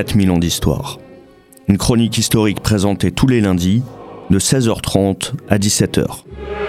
4000 ans d'histoire. Une chronique historique présentée tous les lundis de 16h30 à 17h.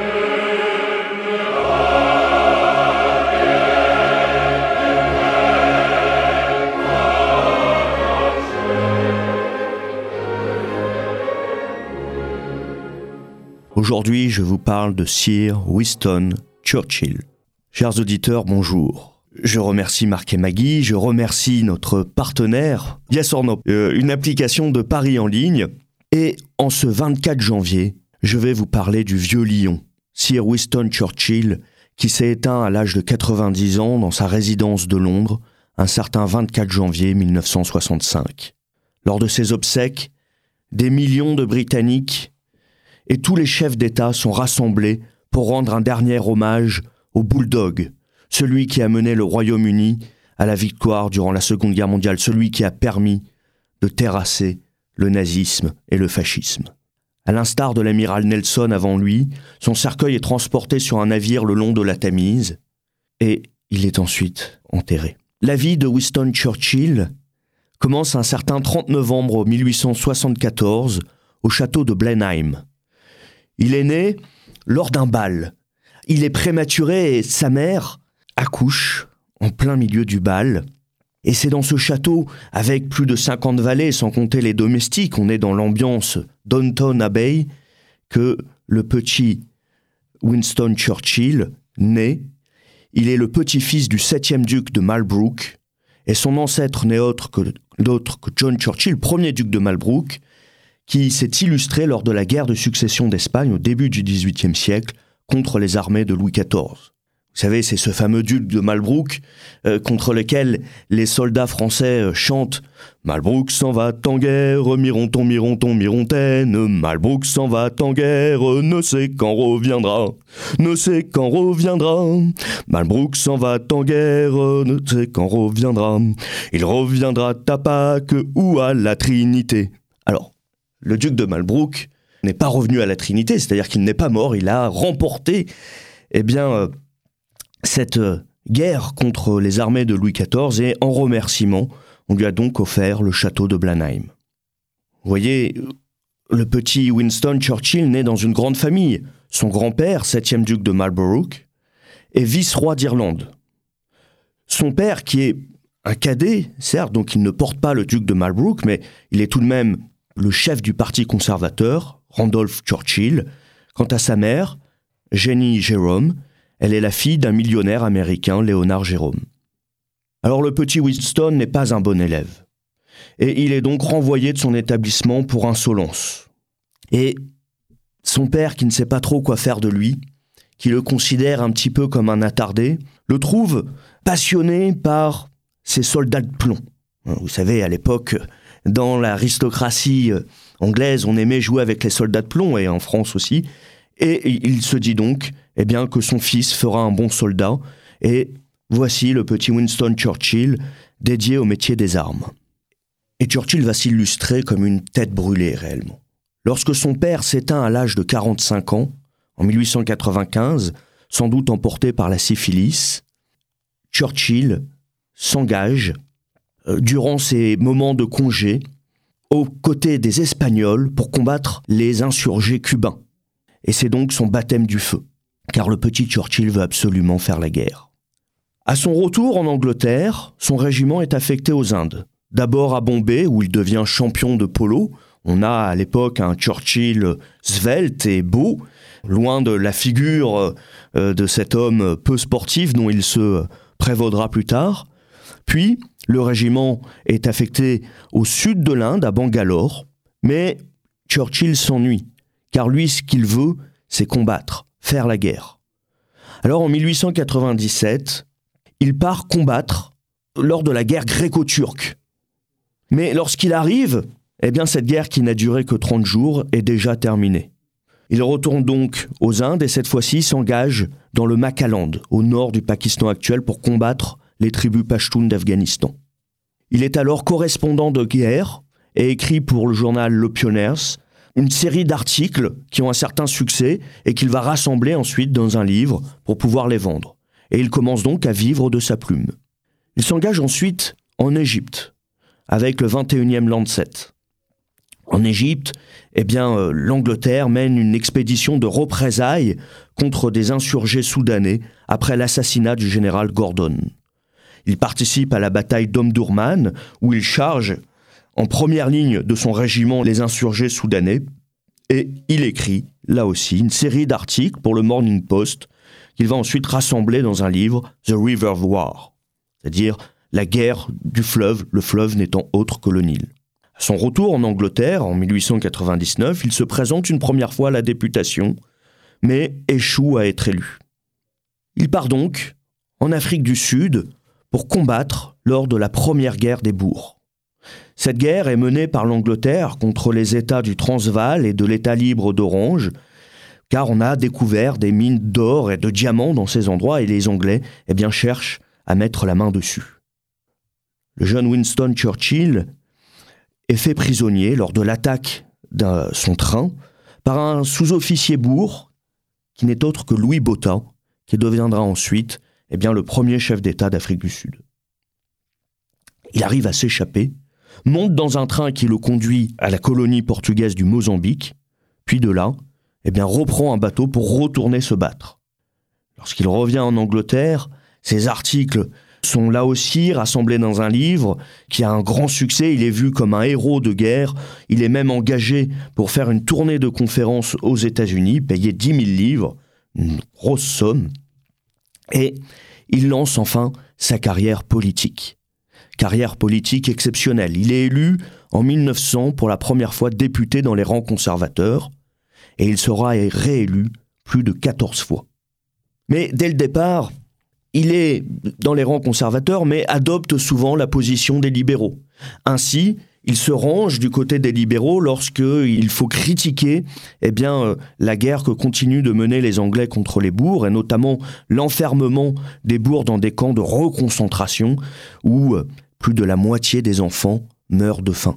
Aujourd'hui, je vous parle de Sir Winston Churchill. Chers auditeurs, bonjour. Je remercie Marc et Maggie, je remercie notre partenaire, Yes or No, une application de paris en ligne. Et en ce 24 janvier, je vais vous parler du vieux lion, Sir Winston Churchill, qui s'est éteint à l'âge de 90 ans dans sa résidence de Londres, un certain 24 janvier 1965. Lors de ses obsèques, des millions de Britanniques et tous les chefs d'État sont rassemblés pour rendre un dernier hommage au Bulldog, celui qui a mené le Royaume-Uni à la victoire durant la Seconde Guerre mondiale, celui qui a permis de terrasser le nazisme et le fascisme. À l'instar de l'amiral Nelson avant lui, son cercueil est transporté sur un navire le long de la Tamise et il est ensuite enterré. La vie de Winston Churchill commence un certain 30 novembre 1874 au château de Blenheim. Il est né lors d'un bal. Il est prématuré et sa mère accouche en plein milieu du bal. Et c'est dans ce château, avec plus de 50 valets, sans compter les domestiques, on est dans l'ambiance Downton Abbey, que le petit Winston Churchill naît. Il est le petit-fils du 7e duc de Marlborough, et son ancêtre n'est autre que John Churchill, premier duc de Marlborough, qui s'est illustré lors de la guerre de succession d'Espagne au début du XVIIIe siècle contre les armées de Louis XIV. Vous savez, c'est ce fameux duc de Marlborough contre lequel les soldats français chantent « Marlborough s'en va en guerre, Mironton, Mironton, Mirontaine, Marlborough s'en va en guerre, ne sait quand reviendra, ne sait quand reviendra, Marlborough s'en va en guerre, ne sait quand reviendra, il reviendra à Pâques ou à la Trinité. » Alors, le duc de Marlborough n'est pas revenu à la Trinité, c'est-à-dire qu'il n'est pas mort, il a remporté cette guerre contre les armées de Louis XIV et en remerciement, on lui a donc offert le château de Blenheim. Vous voyez, le petit Winston Churchill naît dans une grande famille. Son grand-père, 7e duc de Marlborough, est vice-roi d'Irlande. Son père, qui est un cadet, certes, donc il ne porte pas le duc de Marlborough, mais il est tout de même le chef du parti conservateur, Randolph Churchill. Quant à sa mère, Jenny Jerome, elle est la fille d'un millionnaire américain, Léonard Jérôme. Alors le petit Winston n'est pas un bon élève. Et il est donc renvoyé de son établissement pour insolence. Et son père, qui ne sait pas trop quoi faire de lui, qui le considère un petit peu comme un attardé, le trouve passionné par ses soldats de plomb. Vous savez, à l'époque, dans l'aristocratie anglaise, on aimait jouer avec les soldats de plomb, et en France aussi. Et il se dit donc que son fils fera un bon soldat. Et voici le petit Winston Churchill dédié au métier des armes. Et Churchill va s'illustrer comme une tête brûlée réellement. Lorsque son père s'éteint à l'âge de 45 ans, en 1895, sans doute emporté par la syphilis, Churchill s'engage durant ses moments de congé aux côtés des Espagnols pour combattre les insurgés cubains. Et c'est donc son baptême du feu, car le petit Churchill veut absolument faire la guerre. À son retour en Angleterre, son régiment est affecté aux Indes. D'abord à Bombay, où il devient champion de polo. On a à l'époque un Churchill svelte et beau, loin de la figure de cet homme peu sportif dont il se prévaudra plus tard. Puis, le régiment est affecté au sud de l'Inde, à Bangalore, mais Churchill s'ennuie. Car lui, ce qu'il veut, c'est combattre, faire la guerre. Alors en 1897, il part combattre lors de la guerre gréco-turque. Mais lorsqu'il arrive, cette guerre qui n'a duré que 30 jours est déjà terminée. Il retourne donc aux Indes et cette fois-ci s'engage dans le Makaland, au nord du Pakistan actuel, pour combattre les tribus pashtunes d'Afghanistan. Il est alors correspondant de guerre et écrit pour le journal Le Pionniers une série d'articles qui ont un certain succès et qu'il va rassembler ensuite dans un livre pour pouvoir les vendre. Et il commence donc à vivre de sa plume. Il s'engage ensuite en Égypte, avec le 21e Lancet. En Égypte, l'Angleterre mène une expédition de représailles contre des insurgés soudanais après l'assassinat du général Gordon. Il participe à la bataille d'Omdurman, où il charge en première ligne de son régiment les insurgés soudanais, et il écrit, là aussi, une série d'articles pour le Morning Post qu'il va ensuite rassembler dans un livre, The River War, c'est-à-dire la guerre du fleuve, le fleuve n'étant autre que le Nil. À son retour en Angleterre, en 1899, il se présente une première fois à la députation, mais échoue à être élu. Il part donc en Afrique du Sud pour combattre lors de la première guerre des Boers. Cette guerre est menée par l'Angleterre contre les États du Transvaal et de l'État libre d'Orange, car on a découvert des mines d'or et de diamants dans ces endroits et les Anglais cherchent à mettre la main dessus. Le jeune Winston Churchill est fait prisonnier lors de l'attaque de son train par un sous-officier boer qui n'est autre que Louis Botha, qui deviendra ensuite le premier chef d'État d'Afrique du Sud. Il arrive à s'échapper, monte dans un train qui le conduit à la colonie portugaise du Mozambique, puis de là, reprend un bateau pour retourner se battre. Lorsqu'il revient en Angleterre, ses articles sont là aussi rassemblés dans un livre qui a un grand succès. Il est vu comme un héros de guerre. Il est même engagé pour faire une tournée de conférences aux États-Unis, payé 10 000 livres, une grosse somme. Et il lance enfin sa carrière politique. Carrière politique exceptionnelle. Il est élu en 1900 pour la première fois député dans les rangs conservateurs et il sera réélu plus de 14 fois. Mais dès le départ, il est dans les rangs conservateurs mais adopte souvent la position des libéraux. Ainsi, il se range du côté des libéraux lorsqu'il faut critiquer la guerre que continuent de mener les Anglais contre les Boers, et notamment l'enfermement des Boers dans des camps de reconcentration où plus de la moitié des enfants meurent de faim.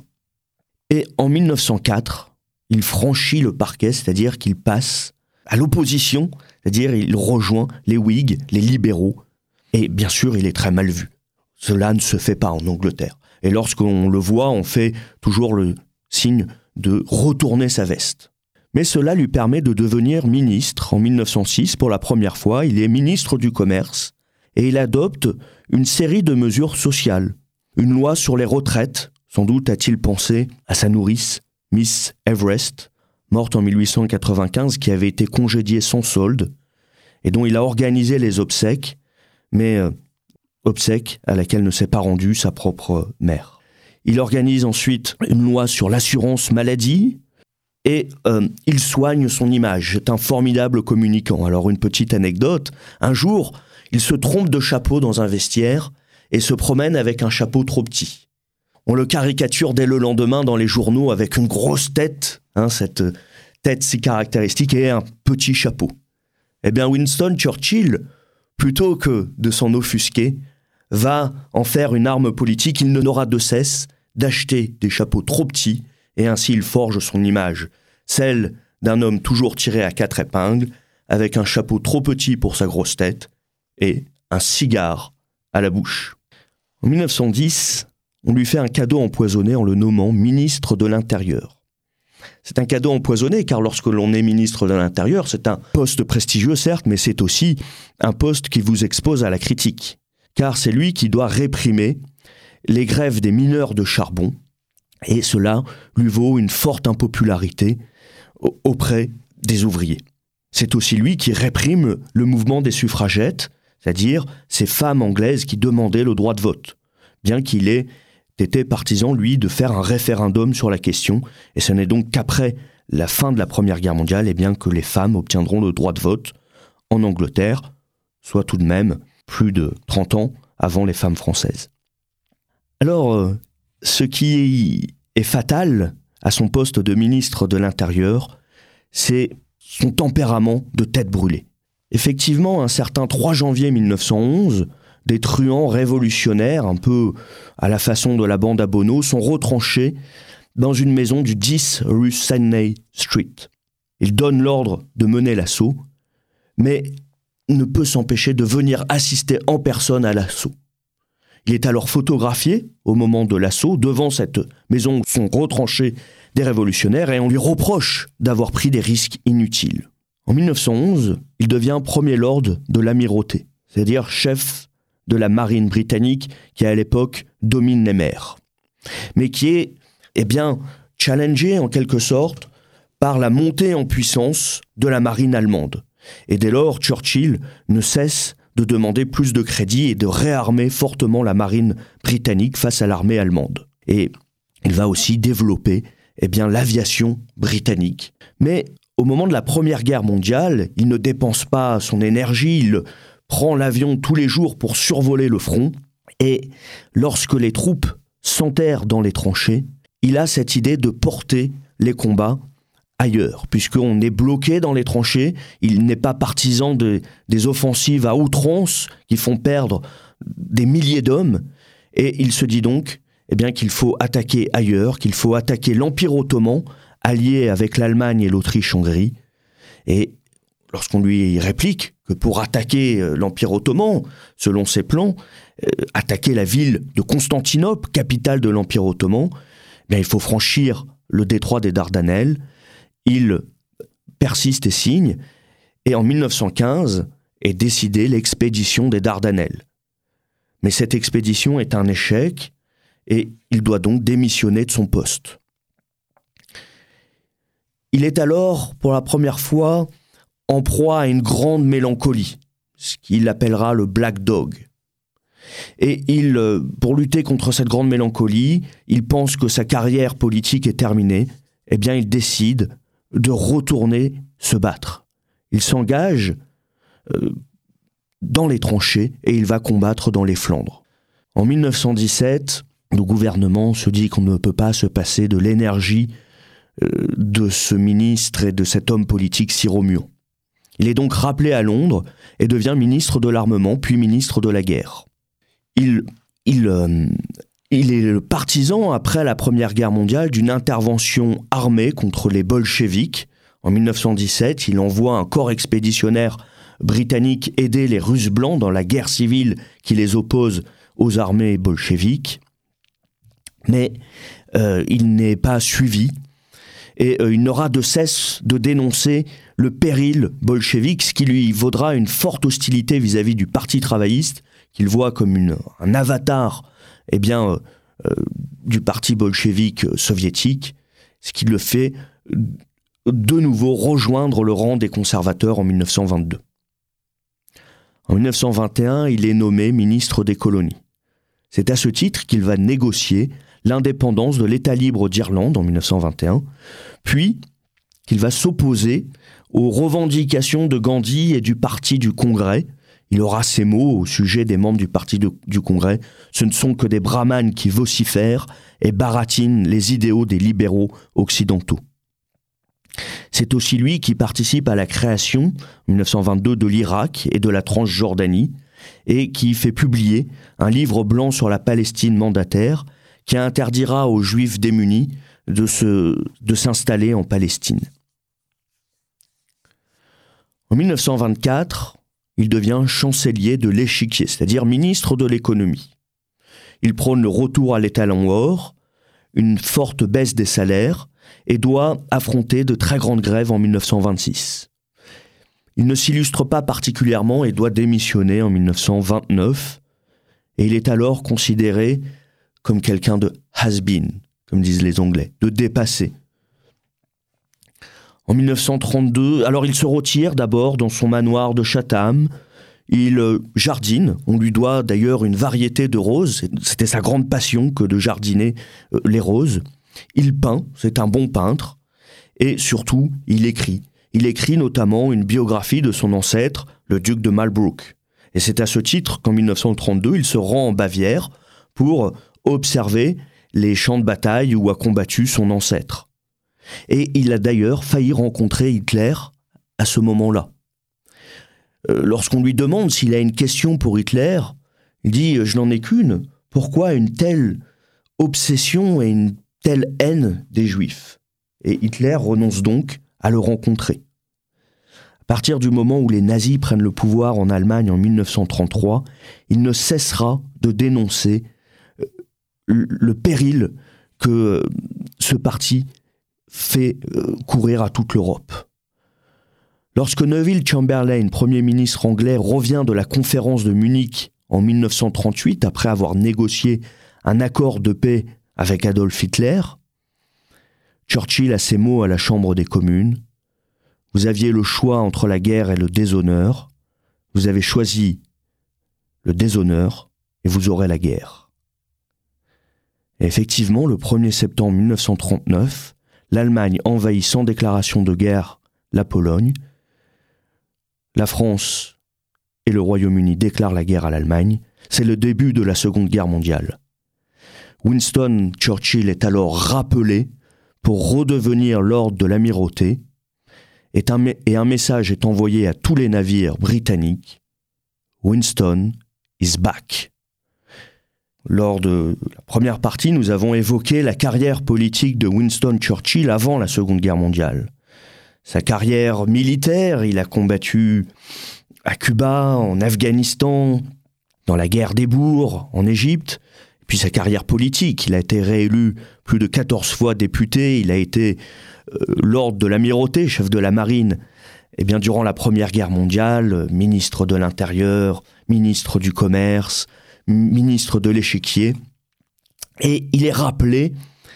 Et en 1904, il franchit le parquet, c'est-à-dire qu'il passe à l'opposition, c'est-à-dire il rejoint les Whigs, les libéraux, et bien sûr il est très mal vu. Cela ne se fait pas en Angleterre. Et lorsqu'on le voit, on fait toujours le signe de retourner sa veste. Mais cela lui permet de devenir ministre en 1906 pour la première fois. Il est ministre du Commerce et il adopte une série de mesures sociales. Une loi sur les retraites, sans doute a-t-il pensé à sa nourrice, Miss Everest, morte en 1895, qui avait été congédiée sans solde et dont il a organisé les obsèques, mais obsèques à laquelle ne s'est pas rendue sa propre mère. Il organise ensuite une loi sur l'assurance maladie et il soigne son image. C'est un formidable communicant. Alors une petite anecdote, un jour, il se trompe de chapeau dans un vestiaire et se promène avec un chapeau trop petit. On le caricature dès le lendemain dans les journaux avec une grosse tête, cette tête si caractéristique, et un petit chapeau. Winston Churchill, plutôt que de s'en offusquer, va en faire une arme politique. Il n'aura de cesse d'acheter des chapeaux trop petits et ainsi il forge son image, celle d'un homme toujours tiré à 4 épingles, avec un chapeau trop petit pour sa grosse tête et un cigare à la bouche. En 1910, on lui fait un cadeau empoisonné en le nommant ministre de l'Intérieur. C'est un cadeau empoisonné car lorsque l'on est ministre de l'Intérieur, c'est un poste prestigieux certes, mais c'est aussi un poste qui vous expose à la critique. Car c'est lui qui doit réprimer les grèves des mineurs de charbon, et cela lui vaut une forte impopularité auprès des ouvriers. C'est aussi lui qui réprime le mouvement des suffragettes, c'est-à-dire ces femmes anglaises qui demandaient le droit de vote, bien qu'il ait été partisan, lui, de faire un référendum sur la question, et ce n'est donc qu'après la fin de la Première Guerre mondiale que les femmes obtiendront le droit de vote en Angleterre, soit tout de même plus de 30 ans avant les femmes françaises. Alors, ce qui est fatal à son poste de ministre de l'Intérieur, c'est son tempérament de tête brûlée. Effectivement, un certain 3 janvier 1911, des truands révolutionnaires, un peu à la façon de la bande à Bono, sont retranchés dans une maison du 10 rue Sydney Street. Ils donnent l'ordre de mener l'assaut, mais ne peut s'empêcher de venir assister en personne à l'assaut. Il est alors photographié au moment de l'assaut. Devant cette maison sont retranchés des révolutionnaires et on lui reproche d'avoir pris des risques inutiles. En 1911, il devient premier lord de l'amirauté, c'est-à-dire chef de la marine britannique qui à l'époque domine les mers, mais qui est challengé en quelque sorte par la montée en puissance de la marine allemande. Et dès lors, Churchill ne cesse de demander plus de crédit et de réarmer fortement la marine britannique face à l'armée allemande. Et il va aussi développer l'aviation britannique. Mais au moment de la Première Guerre mondiale, il ne dépense pas son énergie, il prend l'avion tous les jours pour survoler le front. Et lorsque les troupes s'enterrent dans les tranchées, il a cette idée de porter les combats ailleurs, puisqu'on est bloqué dans les tranchées. Il n'est pas partisan des offensives à outrance qui font perdre des milliers d'hommes, et il se dit donc qu'il faut attaquer ailleurs, qu'il faut attaquer l'Empire ottoman, allié avec l'Allemagne et l'Autriche-Hongrie. Et lorsqu'on lui réplique que pour attaquer l'Empire ottoman, selon ses plans, attaquer la ville de Constantinople, capitale de l'Empire ottoman, il faut franchir le détroit des Dardanelles. Il persiste et signe, et en 1915 est décidée l'expédition des Dardanelles. Mais cette expédition est un échec, et il doit donc démissionner de son poste. Il est alors, pour la première fois, en proie à une grande mélancolie, ce qu'il appellera le Black Dog. Et pour lutter contre cette grande mélancolie, il pense que sa carrière politique est terminée. Il décide de retourner se battre. Il s'engage dans les tranchées et il va combattre dans les Flandres. En 1917, le gouvernement se dit qu'on ne peut pas se passer de l'énergie de ce ministre et de cet homme politique si remuant. Il est donc rappelé à Londres et devient ministre de l'armement, puis ministre de la guerre. Il est le partisan, après la Première Guerre mondiale, d'une intervention armée contre les bolcheviks. En 1917, il envoie un corps expéditionnaire britannique aider les Russes blancs dans la guerre civile qui les oppose aux armées bolcheviques. Mais il n'est pas suivi et il n'aura de cesse de dénoncer le péril bolchevique, ce qui lui vaudra une forte hostilité vis-à-vis du Parti travailliste, qu'il voit comme un avatar du parti bolchevique soviétique, ce qui le fait de nouveau rejoindre le rang des conservateurs en 1922. En 1921, il est nommé ministre des colonies. C'est à ce titre qu'il va négocier l'indépendance de l'État libre d'Irlande en 1921, puis qu'il va s'opposer aux revendications de Gandhi et du Parti du Congrès. Il aura ces mots au sujet des membres du Parti du Congrès. Ce ne sont que des brahmanes qui vocifèrent et baratinent les idéaux des libéraux occidentaux. C'est aussi lui qui participe à la création, en 1922, de l'Irak et de la Transjordanie, et qui fait publier un livre blanc sur la Palestine mandataire, qui interdira aux Juifs démunis de s'installer en Palestine. En 1924, il devient chancelier de l'échiquier, c'est-à-dire ministre de l'économie. Il prône le retour à l'étalon or, une forte baisse des salaires, et doit affronter de très grandes grèves en 1926. Il ne s'illustre pas particulièrement et doit démissionner en 1929, et il est alors considéré comme quelqu'un de has-been, comme disent les Anglais, de dépassé. En 1932, alors il se retire d'abord dans son manoir de Chatham, il jardine, on lui doit d'ailleurs une variété de roses, c'était sa grande passion que de jardiner les roses. Il peint, c'est un bon peintre, et surtout, il écrit. Il écrit notamment une biographie de son ancêtre, le duc de Malbrook. Et c'est à ce titre qu'en 1932, il se rend en Bavière pour observer les champs de bataille où a combattu son ancêtre. Et il a d'ailleurs failli rencontrer Hitler à ce moment-là. Lorsqu'on lui demande s'il a une question pour Hitler, il dit « Je n'en ai qu'une. Pourquoi une telle obsession et une telle haine des Juifs ?» Et Hitler renonce donc à le rencontrer. À partir du moment où les nazis prennent le pouvoir en Allemagne en 1933, il ne cessera de dénoncer le péril que ce parti fait courir à toute l'Europe. Lorsque Neville Chamberlain, Premier ministre anglais, revient de la conférence de Munich en 1938, après avoir négocié un accord de paix avec Adolf Hitler, Churchill a ces mots à la Chambre des communes. « Vous aviez le choix entre la guerre et le déshonneur. Vous avez choisi le déshonneur et vous aurez la guerre. » Et effectivement, le 1er septembre 1939, l'Allemagne envahit sans déclaration de guerre la Pologne. La France et le Royaume-Uni déclarent la guerre à l'Allemagne. C'est le début de la Seconde Guerre mondiale. Winston Churchill est alors rappelé pour redevenir lord de l'Amirauté et un message est envoyé à tous les navires britanniques. Winston is back. Lors de la première partie, nous avons évoqué la carrière politique de Winston Churchill avant la Seconde Guerre mondiale. Sa carrière militaire, il a combattu à Cuba, en Afghanistan, dans la guerre des Boers, en Égypte. Et puis sa carrière politique, il a été réélu plus de 14 fois député, il a été lord de l'Amirauté, chef de la marine. Et bien durant la Première Guerre mondiale, ministre de l'Intérieur, ministre du Commerce, ministre de l'Échiquier. Et il est rappelé,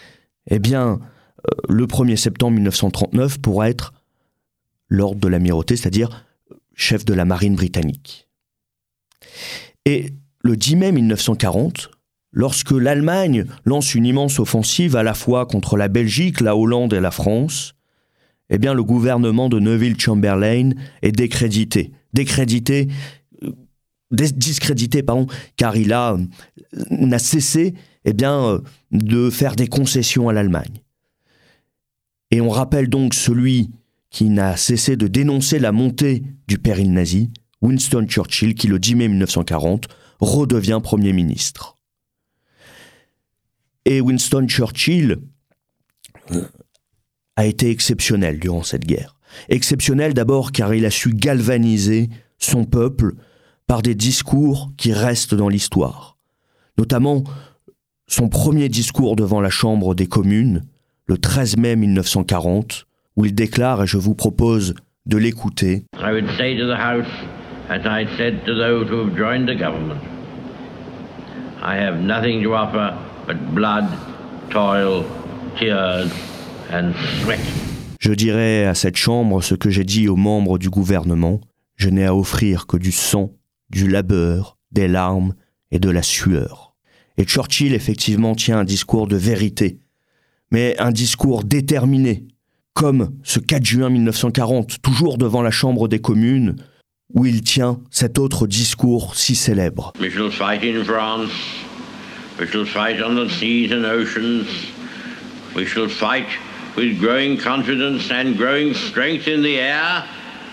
le 1er septembre 1939 pour être lord de l'Amirauté, c'est-à-dire chef de la marine britannique. Et le 10 mai 1940, lorsque l'Allemagne lance une immense offensive à la fois contre la Belgique, la Hollande et la France, le gouvernement de Neville Chamberlain est discrédité, car il n'a cessé de faire des concessions à l'Allemagne. Et on rappelle donc celui qui n'a cessé de dénoncer la montée du péril nazi, Winston Churchill, qui le 10 mai 1940 redevient Premier ministre. Et Winston Churchill a été exceptionnel durant cette guerre. Exceptionnel d'abord car il a su galvaniser son peuple par des discours qui restent dans l'histoire. Notamment son premier discours devant la Chambre des communes, le 13 mai 1940, où il déclare, et je vous propose de l'écouter. I would say to the House, as I said to those who have joined the government, I have nothing to offer but blood, toil, tears and sweat. Je dirai à cette Chambre ce que j'ai dit aux membres du gouvernement, je n'ai à offrir que du sang, du labeur, des larmes et de la sueur. Et Churchill, effectivement, tient un discours de vérité, mais un discours déterminé, comme ce 4 juin 1940, toujours devant la Chambre des communes, où il tient cet autre discours si célèbre. We shall fight in France, we shall fight on the seas and oceans, we shall fight with growing confidence and growing strength in the air,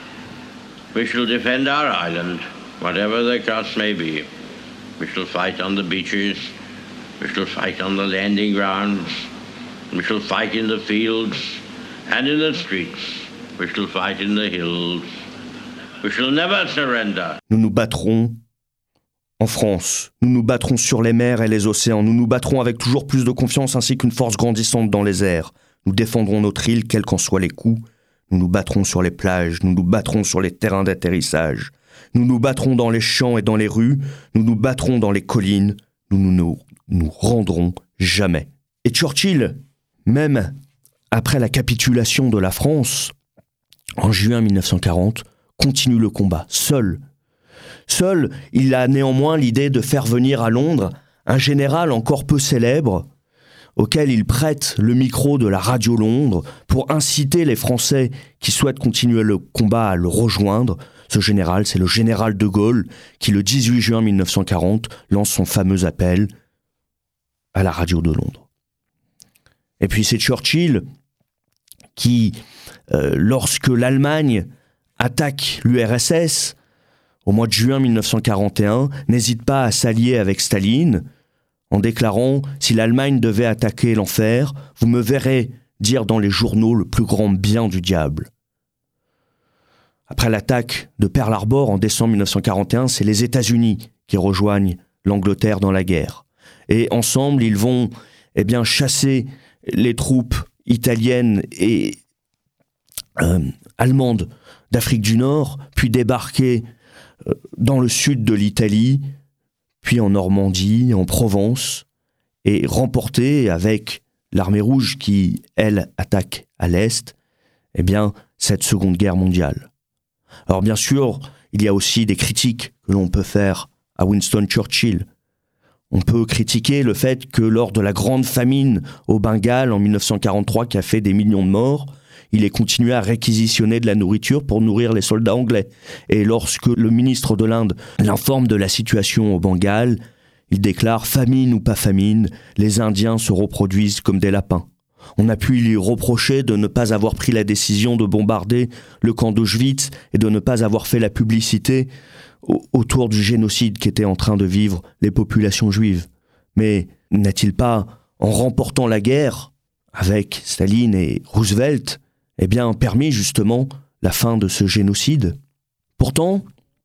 we shall defend our island, whatever the cost may be. We shall fight on the beaches, we shall fight on the landing grounds, we shall fight in the fields and in the streets, we shall fight in the hills, we shall never surrender. Nous nous battrons en France, nous nous battrons sur les mers et les océans, nous nous battrons avec toujours plus de confiance ainsi qu'une force grandissante dans les airs. Nous défendrons notre île, quels qu'en soient les coups. Nous nous battrons sur les plages, nous nous battrons sur les terrains d'atterrissage. Nous nous battrons dans les champs et dans les rues, nous nous battrons dans les collines, nous rendrons jamais. Et Churchill, même après la capitulation de la France, en juin 1940, continue le combat, seul. Seul, il a néanmoins l'idée de faire venir à Londres un général encore peu célèbre, auquel il prête le micro de la radio Londres pour inciter les Français qui souhaitent continuer le combat à le rejoindre. Ce général, c'est le général de Gaulle qui, le 18 juin 1940, lance son fameux appel à la radio de Londres. Et puis c'est Churchill qui, lorsque l'Allemagne attaque l'URSS, au mois de juin 1941, n'hésite pas à s'allier avec Staline, en déclarant « Si l'Allemagne devait attaquer l'enfer, vous me verrez dire dans les journaux le plus grand bien du diable ». Après l'attaque de Pearl Harbor en décembre 1941, c'est les États-Unis qui rejoignent l'Angleterre dans la guerre. Et ensemble, ils vont chasser les troupes italiennes et allemandes d'Afrique du Nord, puis débarquer dans le sud de l'Italie, puis en Normandie, en Provence, et remporter avec l'armée rouge qui, elle, attaque à l'Est, cette Seconde Guerre mondiale. Alors bien sûr, il y a aussi des critiques que l'on peut faire à Winston Churchill. On peut critiquer le fait que lors de la grande famine au Bengale en 1943 qui a fait des millions de morts, il ait continué à réquisitionner de la nourriture pour nourrir les soldats anglais. Et lorsque le ministre de l'Inde l'informe de la situation au Bengale, il déclare « Famine ou pas famine, les Indiens se reproduisent comme des lapins ». On a pu lui reprocher de ne pas avoir pris la décision de bombarder le camp d'Auschwitz et de ne pas avoir fait la publicité autour du génocide qu'étaient en train de vivre les populations juives. Mais n'a-t-il pas, en remportant la guerre avec Staline et Roosevelt, permis justement la fin de ce génocide? Pourtant,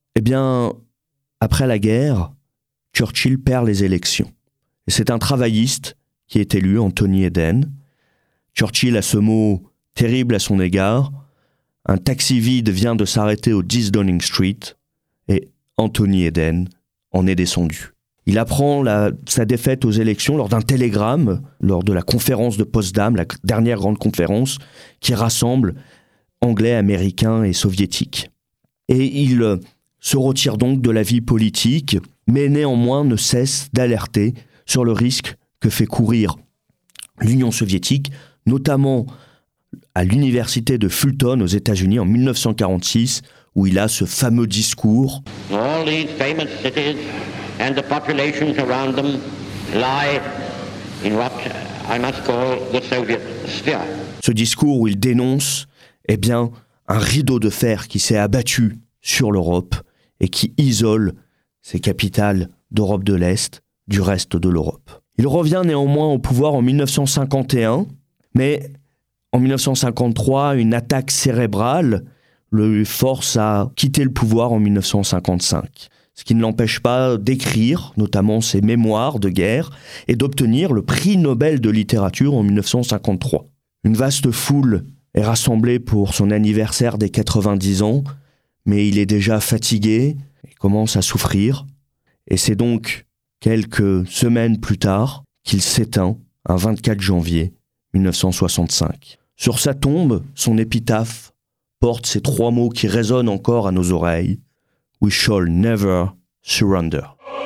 après la guerre, Churchill perd les élections. Et c'est un travailliste qui est élu, Anthony Eden. Churchill a ce mot terrible à son égard. Un taxi vide vient de s'arrêter au 10 Downing Street et Anthony Eden en est descendu. Il apprend sa défaite aux élections lors d'un télégramme, lors de la conférence de Potsdam, la dernière grande conférence qui rassemble Anglais, Américains et Soviétiques. Et il se retire donc de la vie politique, mais néanmoins ne cesse d'alerter sur le risque que fait courir l'Union soviétique, notamment à l'université de Fulton aux États-Unis en 1946, où il a ce fameux discours. All these famous cities and the populations around them lie in what I must call the Soviet sphere. Ce discours où il dénonce, un rideau de fer qui s'est abattu sur l'Europe et qui isole ces capitales d'Europe de l'Est du reste de l'Europe. Il revient néanmoins au pouvoir en 1951, mais en 1953, une attaque cérébrale le force à quitter le pouvoir en 1955. Ce qui ne l'empêche pas d'écrire, notamment ses mémoires de guerre, et d'obtenir le prix Nobel de littérature en 1953. Une vaste foule est rassemblée pour son anniversaire des 90 ans, mais il est déjà fatigué et commence à souffrir. Et c'est donc quelques semaines plus tard qu'il s'éteint, un 24 janvier 1965. Sur sa tombe, son épitaphe porte ces 3 mots qui résonnent encore à nos oreilles. We shall never surrender.